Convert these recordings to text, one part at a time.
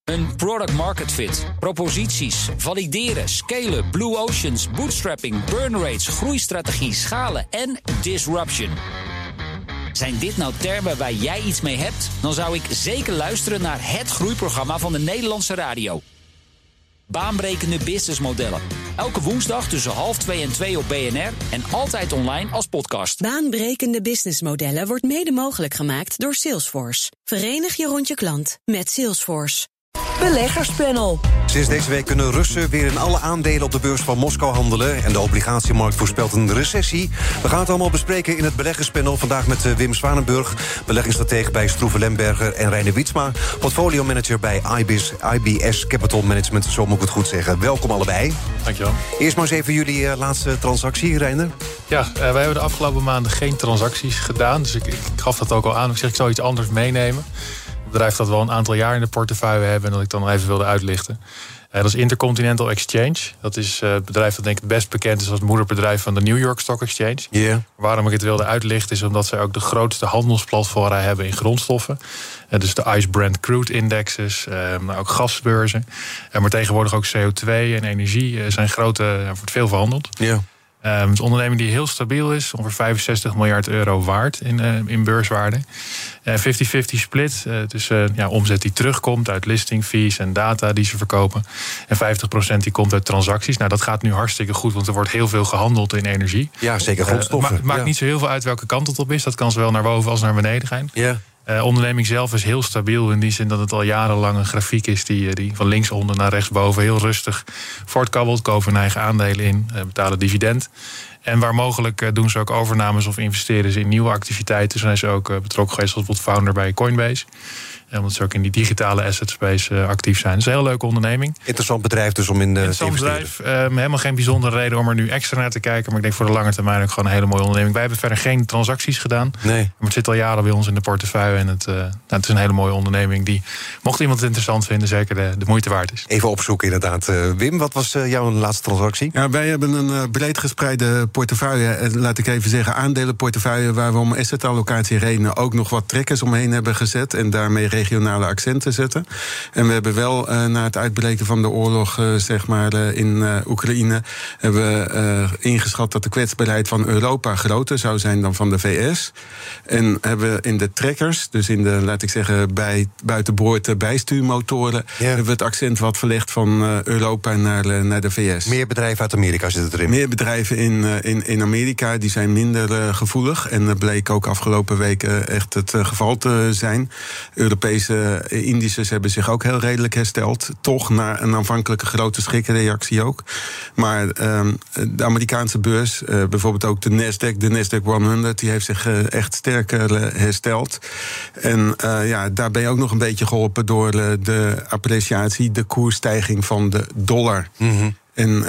Een product market fit, proposities, valideren, scalen, blue oceans, bootstrapping, burn rates, groeistrategie, schalen en disruption. Zijn dit nou termen waar jij iets mee hebt? Dan zou ik zeker luisteren naar het groeiprogramma van de Nederlandse radio. Baanbrekende businessmodellen. Elke woensdag tussen 12:30 en 2 op BNR en altijd online als podcast. Baanbrekende businessmodellen wordt mede mogelijk gemaakt door Salesforce. Verenig je rond je klant met Salesforce. Beleggerspanel. Sinds deze week kunnen Russen weer in alle aandelen op de beurs van Moskou handelen. En de obligatiemarkt voorspelt een recessie. We gaan het allemaal bespreken in het beleggerspanel. Vandaag met Wim Zwanenburg, beleggingsstratege bij Stroeven Lemberger, en Reiner Wietsma, portfolio manager bij IBS Capital Management. Zo moet ik het goed zeggen. Welkom allebei. Dankjewel. Eerst maar eens even jullie laatste transactie, Reiner. Ja, wij hebben de afgelopen maanden geen transacties gedaan. Dus ik gaf dat ook al aan. Ik zeg, ik zou iets anders meenemen. Een bedrijf dat we al een aantal jaar in de portefeuille hebben en dat ik dan nog even wilde uitlichten. Dat is Intercontinental Exchange. Dat is het bedrijf dat denk ik het best bekend is als het moederbedrijf van de New York Stock Exchange. Yeah. Waarom ik het wilde uitlichten is omdat zij ook de grootste handelsplatform hebben in grondstoffen. Dus de ICE Brent Crude indexes, maar ook gasbeurzen. Maar tegenwoordig ook CO2 en energie zijn grote, wordt veel verhandeld. Yeah. Het is een onderneming die heel stabiel is, ongeveer 65 miljard euro waard in beurswaarde. 50-50 split, dus omzet die terugkomt uit listing fees en data die ze verkopen. En 50% die komt uit transacties. Nou, dat gaat nu hartstikke goed, want er wordt heel veel gehandeld in energie. Ja, zeker grondstoffen. Het maakt niet zo heel veel uit welke kant het op is. Dat kan zowel naar boven als naar beneden gaan. Ja. Onderneming zelf is heel stabiel in die zin dat het al jarenlang een grafiek is die van linksonder naar rechtsboven heel rustig voortkabbelt, kopen hun eigen aandelen in, betalen dividend. En waar mogelijk doen ze ook overnames of investeren ze in nieuwe activiteiten. Zo zijn ze ook betrokken geweest als bijvoorbeeld founder bij Coinbase. Omdat ze ook in die digitale asset space actief zijn. Het is een heel leuke onderneming. Interessant bedrijf dus om in te investeren. Bedrijf. Helemaal geen bijzondere reden om er nu extra naar te kijken. Maar ik denk voor de lange termijn ook gewoon een hele mooie onderneming. Wij hebben verder geen transacties gedaan. Nee. Maar het zit al jaren bij ons in de portefeuille. En het is een hele mooie onderneming die, mocht iemand het interessant vinden, zeker de moeite waard is. Even opzoeken inderdaad. Wim, wat was jouw laatste transactie? Ja, wij hebben een breed gespreide portefeuille. Laat ik even zeggen, aandelenportefeuille waar we om assetallocatie redenen ook nog wat trekkers omheen hebben gezet. En daarmee regionale accenten zetten. En we hebben wel na het uitbreken van de oorlog in Oekraïne hebben we ingeschat dat de kwetsbaarheid van Europa groter zou zijn dan van de VS. En hebben we in de trekkers, dus in de, laat ik zeggen, buitenboord bijstuurmotoren, hebben we het accent wat verlegd van Europa naar de VS. Meer bedrijven uit Amerika zitten erin. Meer bedrijven in Amerika, die zijn minder gevoelig. En dat bleek ook afgelopen weken echt het geval te zijn. Europese indices hebben zich ook heel redelijk hersteld. Toch na een aanvankelijke grote schrikreactie ook. Maar de Amerikaanse beurs, bijvoorbeeld ook de Nasdaq 100... die heeft zich echt sterker hersteld. En daar ben je ook nog een beetje geholpen door de appreciatie, de koersstijging van de dollar. Mm-hmm. En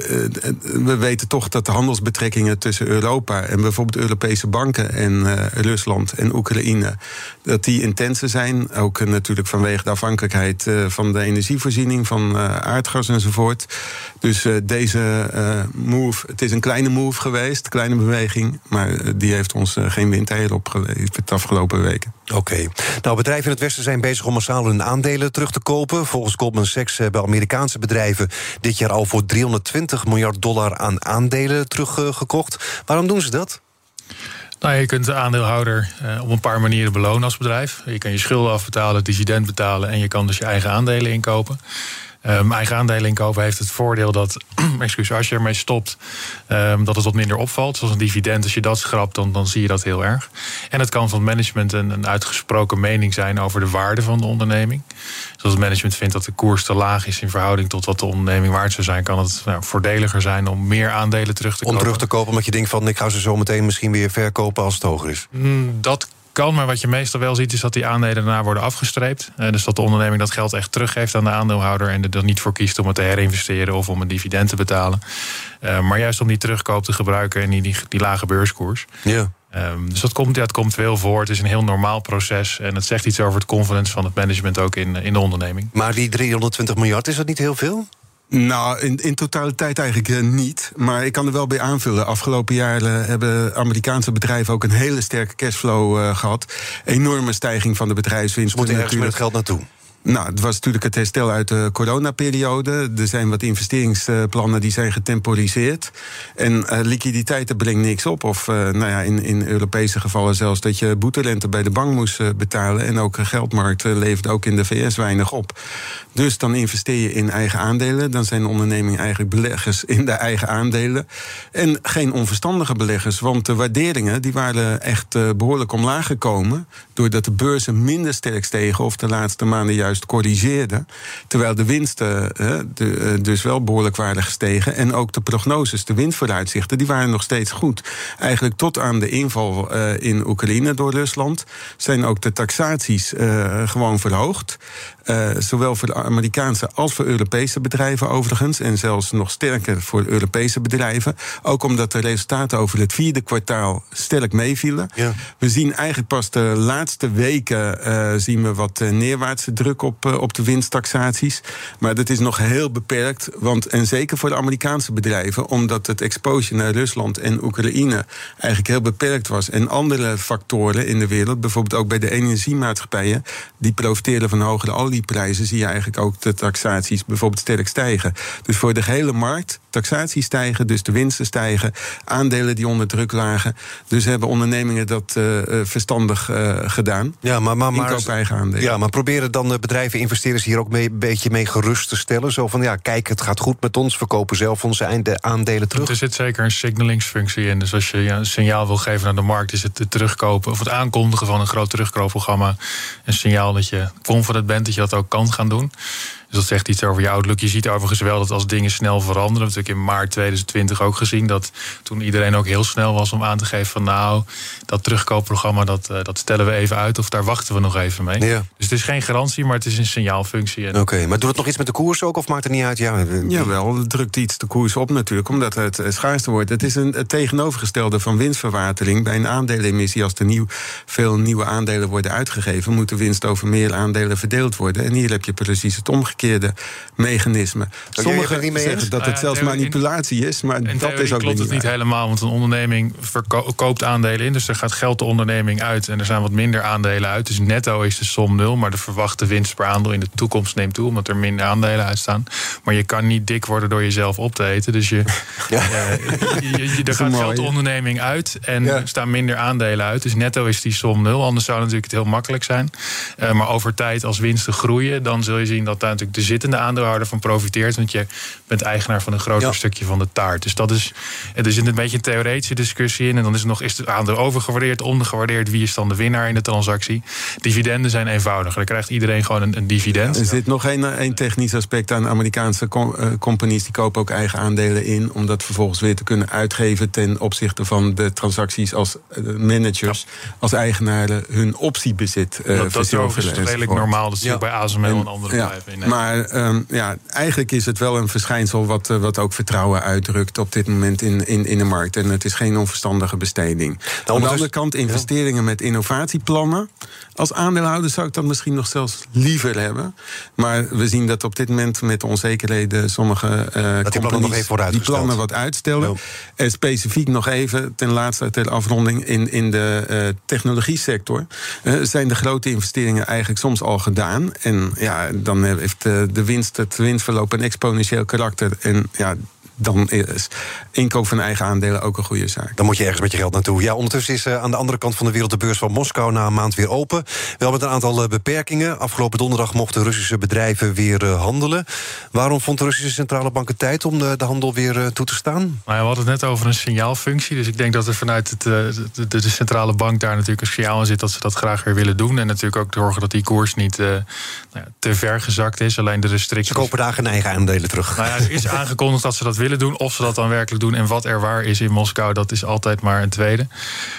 we weten toch dat de handelsbetrekkingen tussen Europa en bijvoorbeeld Europese banken en Rusland en Oekraïne, dat die intenser zijn. Ook natuurlijk vanwege de afhankelijkheid van de energievoorziening, van aardgas enzovoort. Dus deze move, het is een kleine move geweest, kleine beweging, maar die heeft ons geen windeieren opgeleverd de afgelopen weken. Oké. Nou, bedrijven in het Westen zijn bezig om massaal hun aandelen terug te kopen. Volgens Goldman Sachs hebben Amerikaanse bedrijven dit jaar al voor $320 miljard aan aandelen teruggekocht. Waarom doen ze dat? Nou, je kunt de aandeelhouder op een paar manieren belonen als bedrijf. Je kan je schulden afbetalen, dividend betalen en je kan dus je eigen aandelen inkopen. Eigen aandelen inkopen heeft het voordeel dat, als je ermee stopt, dat het wat minder opvalt. Zoals een dividend, als je dat schrapt, dan zie je dat heel erg. En het kan van het management een uitgesproken mening zijn over de waarde van de onderneming. Dus als het management vindt dat de koers te laag is in verhouding tot wat de onderneming waard zou zijn, kan het voordeliger zijn om meer aandelen terug te kopen. Om terug te kopen, omdat je denkt van, ik ga ze zo meteen misschien weer verkopen als het hoger is. Dat kan, maar wat je meestal wel ziet is dat die aandelen daarna worden afgestreept. Dus dat de onderneming dat geld echt teruggeeft aan de aandeelhouder en er niet voor kiest om het te herinvesteren of om een dividend te betalen. Maar juist om die terugkoop te gebruiken en die lage beurskoers. Ja. Dus het komt veel voor. Het is een heel normaal proces en het zegt iets over het confidence van het management ook in de onderneming. Maar die 320 miljard, is dat niet heel veel? Nou, in totaliteit eigenlijk niet. Maar ik kan er wel bij aanvullen. Afgelopen jaren hebben Amerikaanse bedrijven ook een hele sterke cashflow gehad. Enorme stijging van de bedrijfswinst. Moeten ergens met het geld naartoe? Nou, het was natuurlijk het herstel uit de coronaperiode. Er zijn wat investeringsplannen die zijn getemporiseerd. En liquiditeiten brengt niks op. Of in Europese gevallen zelfs dat je boeterente bij de bank moest betalen. En ook geldmarkt levert ook in de VS weinig op. Dus dan investeer je in eigen aandelen. Dan zijn ondernemingen eigenlijk beleggers in de eigen aandelen. En geen onverstandige beleggers. Want de waarderingen die waren echt behoorlijk omlaag gekomen. Doordat de beurzen minder sterk stegen of de laatste maanden juist corrigeerden. Terwijl de winsten dus wel behoorlijk waren gestegen. En ook de prognoses, de winstvooruitzichten, die waren nog steeds goed. Eigenlijk tot aan de inval in Oekraïne door Rusland zijn ook de taxaties gewoon verhoogd. Zowel voor de Amerikaanse als voor Europese bedrijven overigens. En zelfs nog sterker voor Europese bedrijven. Ook omdat de resultaten over het 4e kwartaal sterk meevielen. Ja. We zien eigenlijk pas de laatste weken zien we wat neerwaartse druk op de winsttaxaties. Maar dat is nog heel beperkt. En zeker voor de Amerikaanse bedrijven. Omdat het exposure naar Rusland en Oekraïne eigenlijk heel beperkt was. En andere factoren in de wereld, bijvoorbeeld ook bij de energiemaatschappijen, die profiteren van hogere olieprijzen, zie je eigenlijk ook de taxaties bijvoorbeeld sterk stijgen. Dus voor de gehele markt, taxaties stijgen, dus de winsten stijgen, aandelen die onder druk lagen. Dus hebben ondernemingen dat verstandig gedaan. Ja, maar inkoop eigen aandelen. Ja, maar proberen dan bedrijven, investeerders hier ook een beetje mee gerust te stellen? Zo van, kijk, het gaat goed met ons, we kopen zelf onze aandelen terug. Er zit zeker een signalingsfunctie in. Dus als je een signaal wil geven aan de markt, is het terugkopen of het aankondigen van een groot terugkoopprogramma een signaal dat je confident bent dat je dat ook kan gaan doen. Dus dat zegt iets over je outlook. Je ziet overigens wel dat als dingen snel veranderen, we hebben natuurlijk in maart 2020 ook gezien, dat toen iedereen ook heel snel was om aan te geven van dat terugkoopprogramma, dat stellen we even uit of daar wachten we nog even mee. Ja. Dus het is geen garantie, maar het is een signaalfunctie. Oké, maar doet het nog iets met de koers ook of maakt het niet uit? Jawel, het drukt iets de koers op natuurlijk, omdat het schaarster wordt. Het is het tegenovergestelde van winstverwatering. Bij een aandelenemissie, als er veel nieuwe aandelen worden uitgegeven, moet de winst over meer aandelen verdeeld worden. En hier heb je precies het omgekeerde mechanisme. Sommigen zeggen dat het zelfs manipulatie is, maar dat is ook klopt het niet helemaal, want een onderneming koopt aandelen in, dus er gaat geld de onderneming uit en er zijn wat minder aandelen uit. Dus netto is de som 0, maar de verwachte winst per aandeel in de toekomst neemt toe, omdat er minder aandelen uitstaan. Maar je kan niet dik worden door jezelf op te eten. Dus er gaat geld de onderneming uit en er staan minder aandelen uit. Dus netto is die som 0. Anders zou natuurlijk het heel makkelijk zijn. Maar over tijd, als winsten groeien, dan zul je zien dat daar natuurlijk de zittende aandeelhouder van profiteert. Want je bent eigenaar van een groter stukje van de taart. Dus er zit een beetje een theoretische discussie in. En dan is het aandeel overgewaardeerd, ondergewaardeerd. Wie is dan de winnaar in de transactie? Dividenden zijn eenvoudiger. Dan krijgt iedereen gewoon een dividend. Er zit nog één technisch aspect aan. Amerikaanse companies die kopen ook eigen aandelen in, om dat vervolgens weer te kunnen uitgeven ten opzichte van de transacties als managers, als eigenaren hun optiebezit dat is redelijk normaal. Dat zie je bij ASML en andere bedrijven. Maar eigenlijk is het wel een verschijnsel wat ook vertrouwen uitdrukt op dit moment in de markt. En het is geen onverstandige besteding. Aan de andere kant, investeringen met innovatieplannen. Als aandeelhouder zou ik dat misschien nog zelfs liever hebben. Maar we zien dat op dit moment met de onzekerheden sommige companies die plannen wat uitstellen. Ja. En specifiek nog even, ten laatste ter afronding, in de technologie-sector zijn de grote investeringen eigenlijk soms al gedaan. En dan heeft het winstverloop een exponentieel karakter. En dan is inkoop van eigen aandelen ook een goede zaak. Dan moet je ergens met je geld naartoe. Ja, ondertussen is aan de andere kant van de wereld de beurs van Moskou na een maand weer open. Wel met een aantal beperkingen. Afgelopen donderdag mochten Russische bedrijven weer handelen. Waarom vond de Russische centrale bank het tijd om de handel weer toe te staan? We hadden het net over een signaalfunctie. Dus ik denk dat er vanuit de centrale bank daar natuurlijk een signaal in zit dat ze dat graag weer willen doen. En natuurlijk ook zorgen dat die koers niet te ver gezakt is. Alleen de restricties. Ze kopen daar geen eigen aandelen terug. Er is aangekondigd dat ze dat willen doen. Of ze dat dan werkelijk doen en wat er waar is in Moskou, dat is altijd maar een tweede.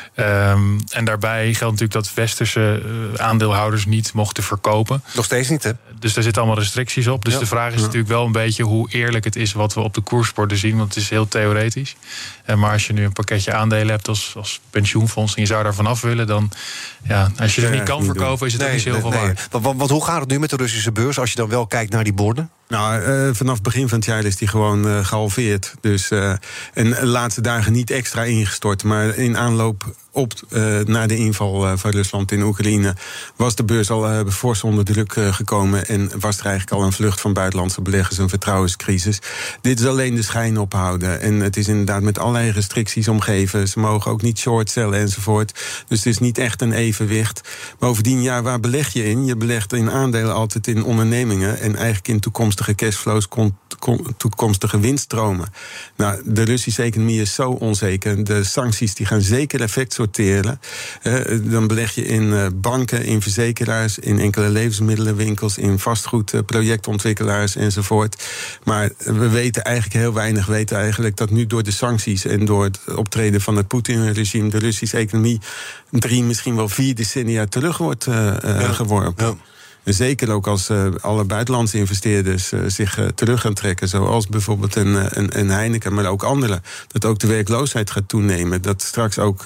En daarbij geldt natuurlijk dat westerse aandeelhouders niet mochten verkopen. Nog steeds niet, hè? Dus daar zitten allemaal restricties op. Dus de vraag is natuurlijk wel een beetje hoe eerlijk het is wat we op de koersborden zien. Want het is heel theoretisch. Maar als je nu een pakketje aandelen hebt als pensioenfonds en je zou daar vanaf willen, dan als je er niet kan verkopen, is het ook niet heel veel waard. Want hoe gaat het nu met de Russische beurs als je dan wel kijkt naar die borden? Nou, vanaf begin van het jaar is die gewoon gehalveerd. Dus, en de laatste dagen niet extra ingestort. Maar in aanloop na de inval van Rusland in Oekraïne was de beurs al fors onder druk gekomen en was er eigenlijk al een vlucht van buitenlandse beleggers, een vertrouwenscrisis. Dit is alleen de schijn ophouden. En het is inderdaad met allerlei restricties omgeven. Ze mogen ook niet short cellen enzovoort. Dus het is niet echt een evenwicht. Bovendien, waar beleg je in? Je belegt in aandelen altijd in ondernemingen en eigenlijk in toekomstige cashflows, toekomstige winststromen. Nou, de Russische economie is zo onzeker. De sancties die gaan zeker effect sorteren. Dan beleg je in banken, in verzekeraars, in enkele levensmiddelenwinkels, in vastgoed, projectontwikkelaars enzovoort. Maar we weten eigenlijk heel weinig. We weten eigenlijk dat nu door de sancties en door het optreden van het Poetin-regime de Russische economie 3, misschien wel 4 decennia terug wordt geworpen. Ja. Zeker ook als alle buitenlandse investeerders zich terug gaan trekken, zoals bijvoorbeeld een Heineken, maar ook anderen. Dat ook de werkloosheid gaat toenemen. Dat straks ook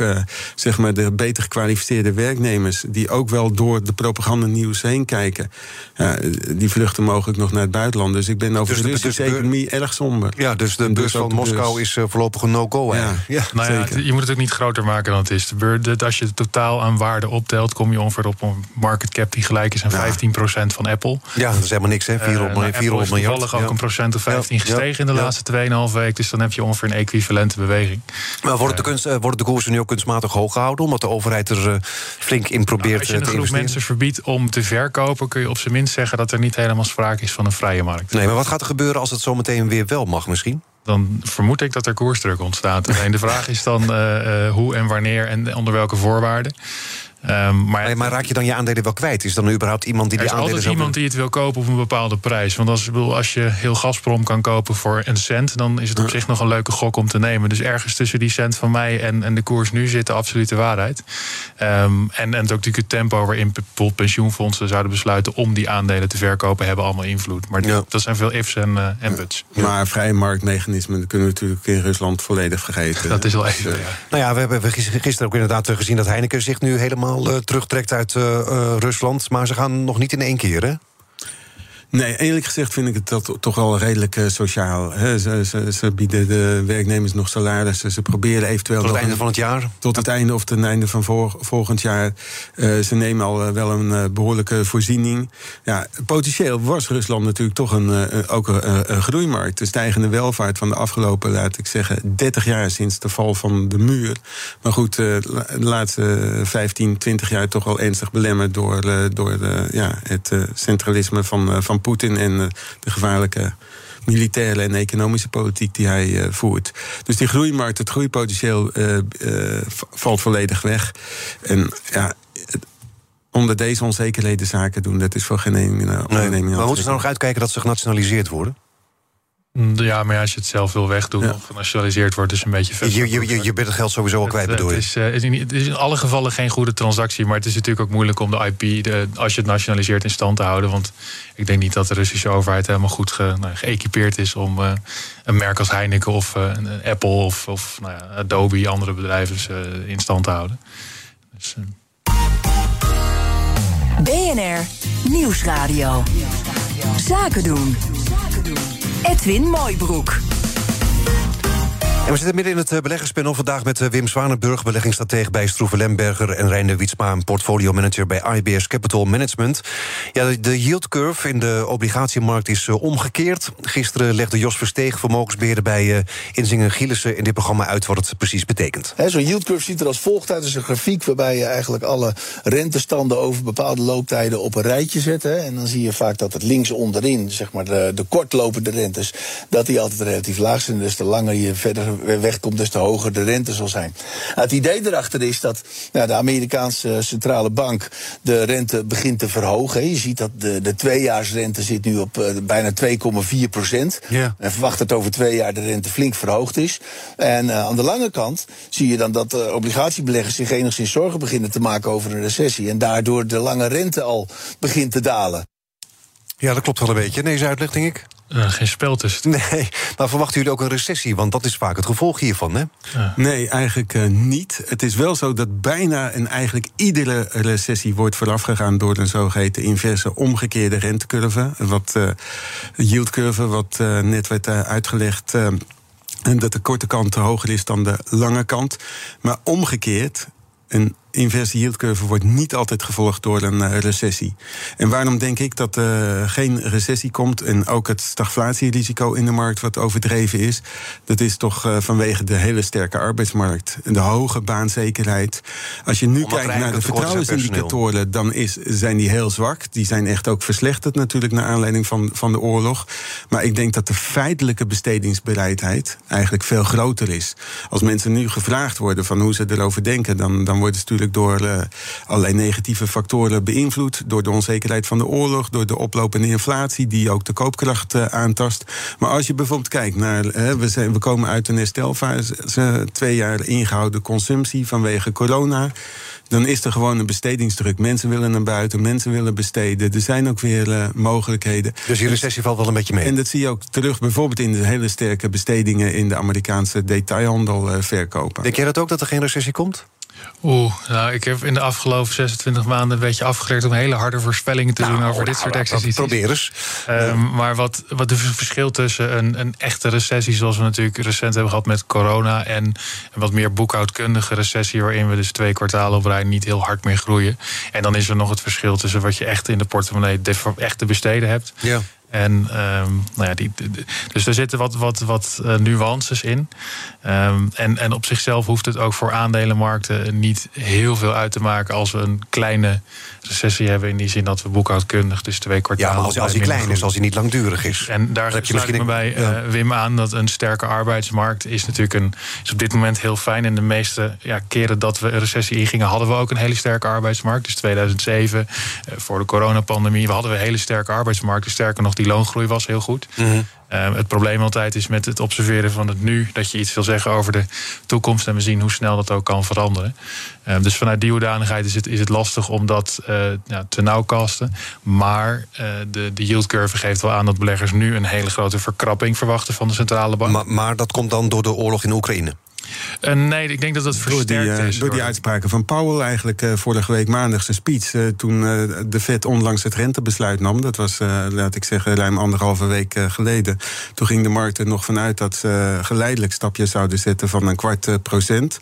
de beter gekwalificeerde werknemers, die ook wel door de propagandanieuws heen kijken, die vluchten mogelijk nog naar het buitenland. Dus ik ben over de Russische economie erg somber. Ja, dus de beurs van Moskou is voorlopig een no-go eigenlijk. Ja, je moet het ook niet groter maken dan het is. Als je het totaal aan waarde optelt, kom je ongeveer op een market cap die gelijk is aan 15% van Apple. Ja, dat is helemaal niks, hè? 400 miljard. Apple is toevallig ook een procent of 15 gestegen in de laatste 2,5 week. Dus dan heb je ongeveer een equivalente beweging. Maar worden de koersen nu ook kunstmatig hoog gehouden, omdat de overheid er flink in probeert te investeren? Als je een groep mensen verbiedt om te verkopen, kun je op zijn minst zeggen dat er niet helemaal sprake is van een vrije markt. Nee, maar wat gaat er gebeuren als het zometeen weer wel mag misschien? Dan vermoed ik dat er koersdruk ontstaat. Alleen de vraag is dan hoe en wanneer en onder welke voorwaarden. Maar raak je dan je aandelen wel kwijt? Is dan überhaupt iemand die die aandelen... Er is altijd iemand die het wil kopen op een bepaalde prijs. Want als je heel Gazprom kan kopen voor een cent, dan is het op zich nog een leuke gok om te nemen. Dus ergens tussen die cent van mij en de koers nu zit de absolute waarheid. En ook natuurlijk het tempo waarin bijvoorbeeld pensioenfondsen zouden besluiten om die aandelen te verkopen, hebben allemaal invloed. Maar dat zijn veel ifs en buts. Maar vrije marktmechanismen, dat kunnen we natuurlijk in Rusland volledig vergeten. Dat is wel even, Nou ja, we hebben gisteren ook inderdaad gezien dat Heineken zich nu helemaal terugtrekt uit Rusland. Maar ze gaan nog niet in één keer, hè? Nee, eerlijk gezegd vind ik het dat toch wel redelijk sociaal. Ze bieden de werknemers nog salarissen. Ze proberen eventueel... Tot het einde van het jaar? Tot het einde of ten einde van volgend jaar. Ze nemen al wel een behoorlijke voorziening. Ja, potentieel was Rusland natuurlijk toch ook een groeimarkt. De stijgende welvaart van de afgelopen, laat ik zeggen, 30 jaar sinds de val van de muur. Maar goed, de laatste 15, 20 jaar toch wel ernstig belemmerd door het centralisme van Poetin en de gevaarlijke militaire en economische politiek die hij voert. Dus die groeimarkt, het groeipotentieel valt volledig weg. En onder deze onzekerheden zaken doen, dat is voor geen onderneming. Maar moeten ze nou nog uitkijken dat ze genationaliseerd worden? Ja, maar als je het zelf wil wegdoen of genationaliseerd wordt, is een beetje vet. Je bent het geld sowieso al kwijt, bedoel je? Het is in alle gevallen geen goede transactie, maar het is natuurlijk ook moeilijk om de IP, als je het nationaliseert, in stand te houden. Want ik denk niet dat de Russische overheid helemaal goed geëquipeerd is om een merk als Heineken of Apple of Adobe, andere bedrijven in stand te houden. Dus, BNR Nieuwsradio. Zaken doen. Edwin Mooibroek. En we zitten midden in het beleggerspanel vandaag met Wim Zwanenburg, beleggingsstratege bij Stroeve Lemberger, en Reiner Wietsma, een portfolio-manager bij IBS Capital Management. Ja, de yield curve in de obligatiemarkt is omgekeerd. Gisteren legde Jos Versteeg, vermogensbeheerder bij Inzinger Gielissen, in dit programma uit wat het precies betekent. Zo'n yield curve ziet er als volgt uit. Het is een grafiek waarbij je eigenlijk alle rentestanden over bepaalde looptijden op een rijtje zet. En dan zie je vaak dat het links onderin, zeg maar de kortlopende rentes, dat die altijd relatief laag zijn. Dus de langer je verder wegkomt, des te hoger de rente zal zijn. Het idee erachter is dat de Amerikaanse centrale bank de rente begint te verhogen. Je ziet dat de tweejaarsrente zit nu op bijna 2,4%. Ja. En verwacht dat over 2 jaar de rente flink verhoogd is. En aan de lange kant zie je dan dat obligatiebeleggers zich enigszins zorgen beginnen te maken over een recessie. En daardoor de lange rente al begint te dalen. Ja, dat klopt wel een beetje. Deze uitleg, denk ik. Geen spel tussen. Nee, maar verwachten jullie ook een recessie? Want dat is vaak het gevolg hiervan, hè? Ja. Nee, eigenlijk niet. Het is wel zo dat bijna en eigenlijk iedere recessie wordt voorafgegaan door een zogeheten inverse omgekeerde rentecurve. Wat yieldcurve, wat net werd uitgelegd. En dat de korte kant hoger is dan de lange kant. Maar omgekeerd Een inverse yield curve wordt niet altijd gevolgd door een recessie. En waarom denk ik dat geen recessie komt en ook het stagflatierisico in de markt wat overdreven is? Dat is toch vanwege de hele sterke arbeidsmarkt en de hoge baanzekerheid. Als je nu kijkt naar de vertrouwensindicatoren, dan zijn die heel zwak. Die zijn echt ook verslechterd natuurlijk naar aanleiding van de oorlog. Maar ik denk dat de feitelijke bestedingsbereidheid eigenlijk veel groter is. Als mensen nu gevraagd worden van hoe ze erover denken, dan wordt het natuurlijk door allerlei negatieve factoren beïnvloed. Door de onzekerheid van de oorlog, door de oplopende inflatie die ook de koopkracht aantast. Maar als je bijvoorbeeld kijkt naar, we komen uit een herstelfase, 2 jaar ingehouden consumptie vanwege corona. Dan is er gewoon een bestedingsdruk. Mensen willen naar buiten, mensen willen besteden. Er zijn ook weer mogelijkheden. Dus die recessie valt wel een beetje mee. En dat zie je ook terug bijvoorbeeld in de hele sterke bestedingen in de Amerikaanse detailhandel verkopen. Denk jij dat ook, dat er geen recessie komt? Nou, ik heb in de afgelopen 26 maanden een beetje afgeleerd om hele harde voorspellingen te doen over dit soort exercities. Probeer eens. Maar wat het verschil tussen een echte recessie, zoals we natuurlijk recent hebben gehad met corona, en een wat meer boekhoudkundige recessie, waarin we dus 2 kwartalen op rij niet heel hard meer groeien. En dan is er nog het verschil tussen wat je echt in de portemonnee echt te besteden hebt. Ja. En dus er zitten wat nuances in. En op zichzelf hoeft het ook voor aandelenmarkten niet heel veel uit te maken als we een kleine recessie hebben, in die zin dat we boekhoudkundig dus 2 kwartalen. Ja, maar als die klein is, als die niet langdurig is. En daar sluit ik me bij Wim aan, dat een sterke arbeidsmarkt is natuurlijk is op dit moment heel fijn. En de meeste keren dat we een recessie ingingen, hadden we ook een hele sterke arbeidsmarkt. Dus 2007, voor de coronapandemie, we hadden een hele sterke arbeidsmarkt. Dus sterker nog, die loongroei was heel goed. Mm-hmm. Het probleem altijd is met het observeren van het nu, dat je iets wil zeggen over de toekomst en we zien hoe snel dat ook kan veranderen. Dus vanuit die hoedanigheid is het lastig om dat te nauwkasten. Maar de yield curve geeft wel aan dat beleggers nu een hele grote verkrapping verwachten van de centrale bank. Maar dat komt dan door de oorlog in Oekraïne? Nee, ik denk dat dat versterkt is. Door die uitspraken van Powell eigenlijk vorige week maandag zijn speech. Toen de Fed onlangs het rentebesluit nam. Dat was, laat ik zeggen, ruim 1,5 week geleden. Toen ging de markt er nog vanuit dat ze geleidelijk stapjes zouden zetten van 0,25%.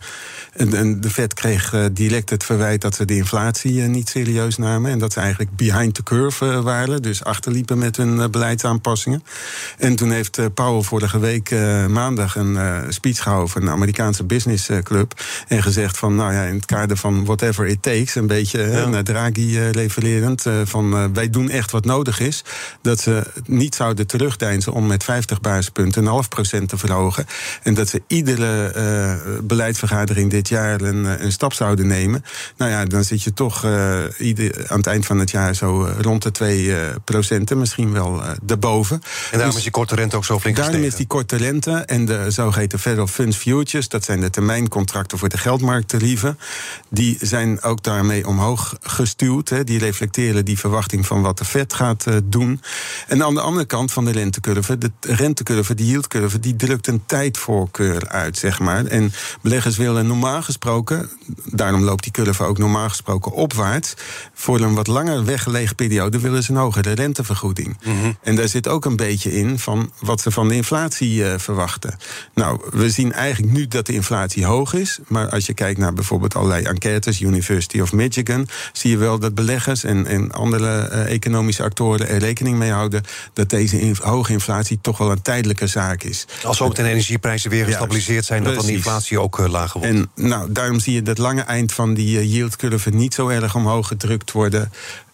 En de Fed kreeg direct het verwijt dat ze de inflatie niet serieus namen. En dat ze eigenlijk behind the curve waren. Dus achterliepen met hun beleidsaanpassingen. En toen heeft Powell vorige week maandag een speech gehouden van de Amerikaanse Business Club. En gezegd van, in het kader van whatever it takes, een beetje naar Draghi refererend, van wij doen echt wat nodig is. Dat ze niet zouden terugdeinzen om met 50 basispunten 0,5% te verhogen. En dat ze iedere beleidsvergadering dit jaar een stap zouden nemen. Dan zit je toch aan het eind van het jaar zo rond de 2%, misschien wel daarboven. En daarom is die korte rente ook zo flink gestegen. Daarom is die korte rente en de zogeheten Federal Funds Futures, dat zijn de termijncontracten voor de geldmarkttarieven, die zijn ook daarmee omhoog gestuwd. Die reflecteren die verwachting van wat de Fed gaat doen. En aan de andere kant van de rentecurve, de yieldcurve, die drukt een tijdvoorkeur uit, zeg maar. En beleggers willen normaal gesproken, daarom loopt die curve ook normaal gesproken opwaarts, voor een wat langer weggelegen periode willen ze een hogere rentevergoeding. Mm-hmm. En daar zit ook een beetje in van wat ze van de inflatie verwachten. Nou, we zien eigenlijk nu dat de inflatie hoog is, maar als je kijkt naar bijvoorbeeld allerlei enquêtes, University of Michigan, zie je wel dat beleggers en andere economische actoren er rekening mee houden dat deze hoge inflatie toch wel een tijdelijke zaak is. Als zo meteen energieprijzen weer gestabiliseerd zijn, dat dan de inflatie ook lager wordt. En daarom zie je dat lange eind van die yieldcurve niet zo erg omhoog gedrukt worden.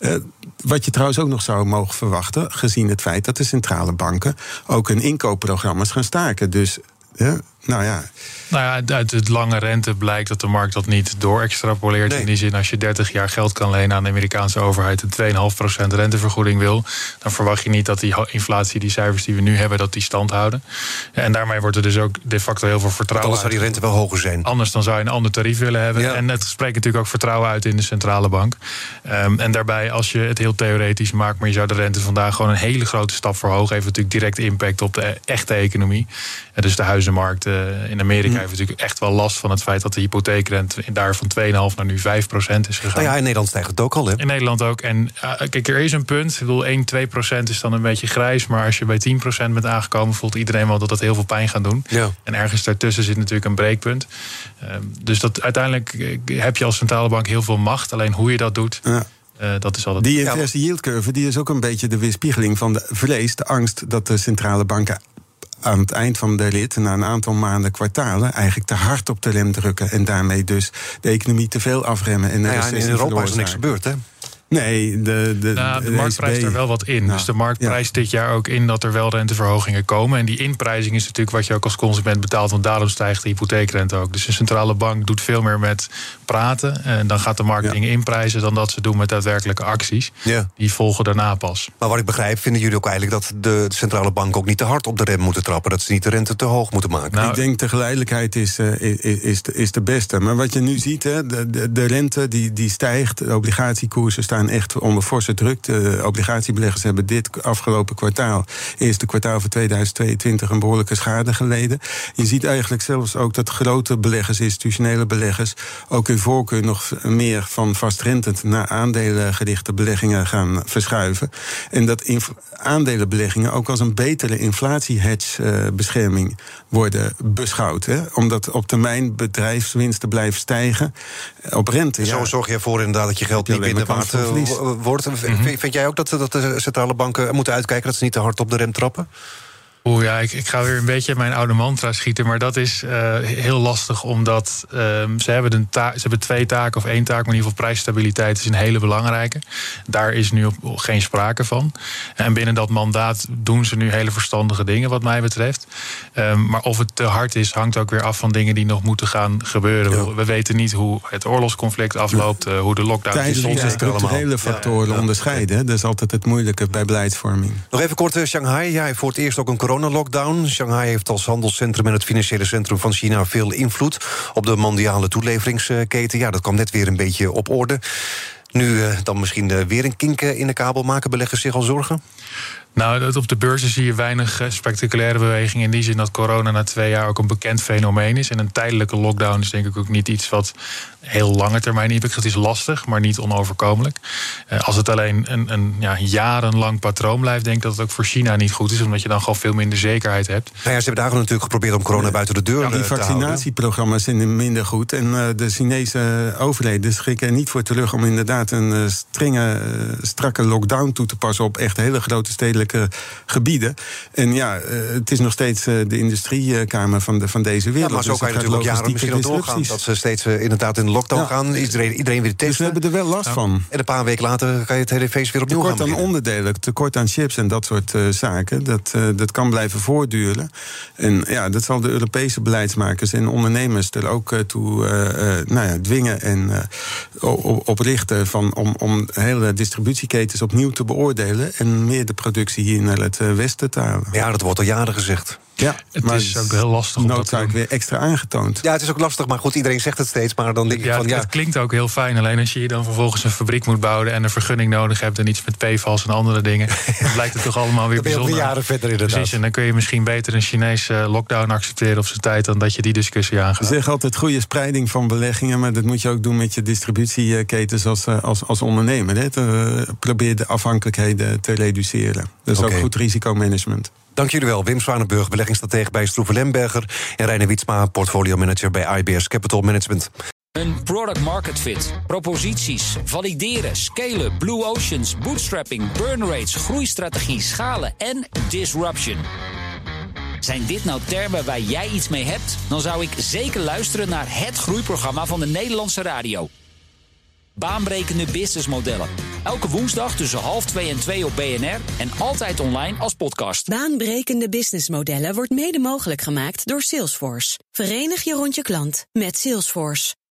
Wat je trouwens ook nog zou mogen verwachten, gezien het feit dat de centrale banken ook hun inkoopprogramma's gaan staken. Dus uit het lange rente blijkt dat de markt dat niet doorextrapoleert. Nee. In die zin, als je 30 jaar geld kan lenen aan de Amerikaanse overheid en 2,5% rentevergoeding wil, dan verwacht je niet dat die inflatie, die cijfers die we nu hebben, dat die stand houden. En daarmee wordt er dus ook de facto heel veel vertrouwen. Anders zou die rente wel hoger zijn. Anders dan zou je een ander tarief willen hebben. Ja. En het spreekt natuurlijk ook vertrouwen uit in de centrale bank. En daarbij, als je het heel theoretisch maakt, maar je zou de rente vandaag gewoon een hele grote stap verhogen, heeft natuurlijk direct impact op de echte economie. Dus de huizenmarkt in Amerika heeft natuurlijk echt wel last van het feit dat de hypotheekrente daar van 2,5 naar nu 5% is gegaan. Nou ja, in Nederland stijgt het ook al, hè? In Nederland ook. En kijk, er is een punt. Ik bedoel, 1-2% is dan een beetje grijs. Maar als je bij 10% bent aangekomen, voelt iedereen wel dat het heel veel pijn gaat doen. Ja. En ergens daartussen zit natuurlijk een breekpunt. Dus dat uiteindelijk heb je als centrale bank heel veel macht. Alleen hoe je dat doet, dat is altijd... Die inverse yield curve die is ook een beetje de weerspiegeling van de vrees, de angst dat de centrale banken aan het eind van de rit, na een aantal maanden, kwartalen, eigenlijk te hard op de rem drukken. En daarmee dus de economie te veel afremmen. En in Europa is er niks gebeurd, hè? Nee, de markt prijst er wel wat in. Dus de markt prijst dit jaar ook in dat er wel renteverhogingen komen. En die inprijzing is natuurlijk wat je ook als consument betaalt, want daarom stijgt de hypotheekrente ook. Dus de centrale bank doet veel meer met praten. En dan gaat de markt dingen inprijzen dan dat ze doen met daadwerkelijke acties. Ja. Die volgen daarna pas. Maar wat ik begrijp, vinden jullie ook eigenlijk dat de centrale bank ook niet te hard op de rem moeten trappen? Dat ze niet de rente te hoog moeten maken? Nou, ik denk tegelijkertijd is de beste. Maar wat je nu ziet, hè, de rente die stijgt, de obligatiekoersen staan echt onder forse druk. De obligatiebeleggers hebben dit afgelopen kwartaal, eerste kwartaal van 2022, een behoorlijke schade geleden. Je ziet eigenlijk zelfs ook dat grote beleggers, institutionele beleggers, ook hun voorkeur nog meer van vastrentend naar aandelengerichte beleggingen gaan verschuiven. En dat aandelenbeleggingen ook als een betere inflatie-hedge-bescherming worden beschouwd. Hè? Omdat op termijn bedrijfswinsten blijven stijgen op rente. Zo zorg je ervoor inderdaad dat je geld niet minder waard wordt. Vind jij ook dat de centrale banken moeten uitkijken dat ze niet te hard op de rem trappen? Ik ga weer een beetje mijn oude mantra schieten. Maar dat is heel lastig, omdat ze hebben twee taken, of één taak, maar in ieder geval prijsstabiliteit is een hele belangrijke. Daar is nu geen sprake van. En binnen dat mandaat doen ze nu hele verstandige dingen, wat mij betreft. Maar of het te hard is, hangt ook weer af van dingen die nog moeten gaan gebeuren. Ja. We weten niet hoe het oorlogsconflict afloopt, hoe de lockdown is. Tijdens structurele factoren onderscheiden. Dat is altijd het moeilijke bij beleidsvorming. Nog even kort, Shanghai. Ja, voor het eerst ook een lockdown. Shanghai heeft als handelscentrum en het financiële centrum van China veel invloed op de mondiale toeleveringsketen. Ja, dat kwam net weer een beetje op orde. Nu dan misschien weer een kink in de kabel. Maken beleggers zich al zorgen? Nou, op de beurzen zie je weinig spectaculaire bewegingen. In die zin dat corona na 2 jaar ook een bekend fenomeen is. En een tijdelijke lockdown is denk ik ook niet iets wat heel lange termijn impact. Het is lastig, maar niet onoverkomelijk. Als het alleen een jarenlang patroon blijft, denk ik dat het ook voor China niet goed is. Omdat je dan gewoon veel minder zekerheid hebt. Nou ja, ze hebben daar natuurlijk geprobeerd om corona buiten de deur te houden. Die vaccinatieprogramma's zijn minder goed. En de Chinese overheden schikken er niet voor terug om inderdaad een strakke lockdown toe te passen op echt hele grote stedelijke gebieden. En het is nog steeds de industriekamer van deze wereld. Ja, maar zo kan je natuurlijk ook jaren misschien doorgaan. Dat ze steeds inderdaad in de lockdown gaan. Iedereen weer testen. Dus we hebben er wel last van. En een paar weken later kan je het hele feest weer opnieuw gaan beginnen. Tekort aan onderdelen, tekort aan chips en dat soort zaken. Dat kan blijven voortduren. En dat zal de Europese beleidsmakers en ondernemers er ook toe dwingen en oprichten om hele distributieketens opnieuw te beoordelen en meer de productie hier naar het westen te halen. Ja, dat wordt al jaren gezegd. Ja, het is ook heel lastig om dat weer extra aangetoond. Ja, het is ook lastig, maar goed, iedereen zegt het steeds. Maar dan denk ik van het klinkt ook heel fijn. Alleen als je hier dan vervolgens een fabriek moet bouwen en een vergunning nodig hebt en iets met PFAS en andere dingen, dan blijkt het toch allemaal weer bijzonder. Dan ben je jaren verder inderdaad. Precies, en dan kun je misschien beter een Chinese lockdown accepteren op zijn tijd dan dat je die discussie aangaat. Ze zeggen altijd goede spreiding van beleggingen, maar dat moet je ook doen met je distributieketens als ondernemer. Hè. Probeer de afhankelijkheden te reduceren. Dat is ook goed risicomanagement. Dank jullie wel. Wim Zwanenburg, beleggingsstratege bij Stroeven Lemberger, en Reiner Wietsma, portfolio-manager bij IBS Capital Management. Een product market fit, proposities, valideren, scalen, blue oceans, bootstrapping, burn rates, groeistrategie, schalen en disruption. Zijn dit nou termen waar jij iets mee hebt? Dan zou ik zeker luisteren naar het groeiprogramma van de Nederlandse radio. Baanbrekende businessmodellen. Elke woensdag tussen 12:30 en 2 op BNR en altijd online als podcast. Baanbrekende businessmodellen wordt mede mogelijk gemaakt door Salesforce. Verenig je rond je klant met Salesforce.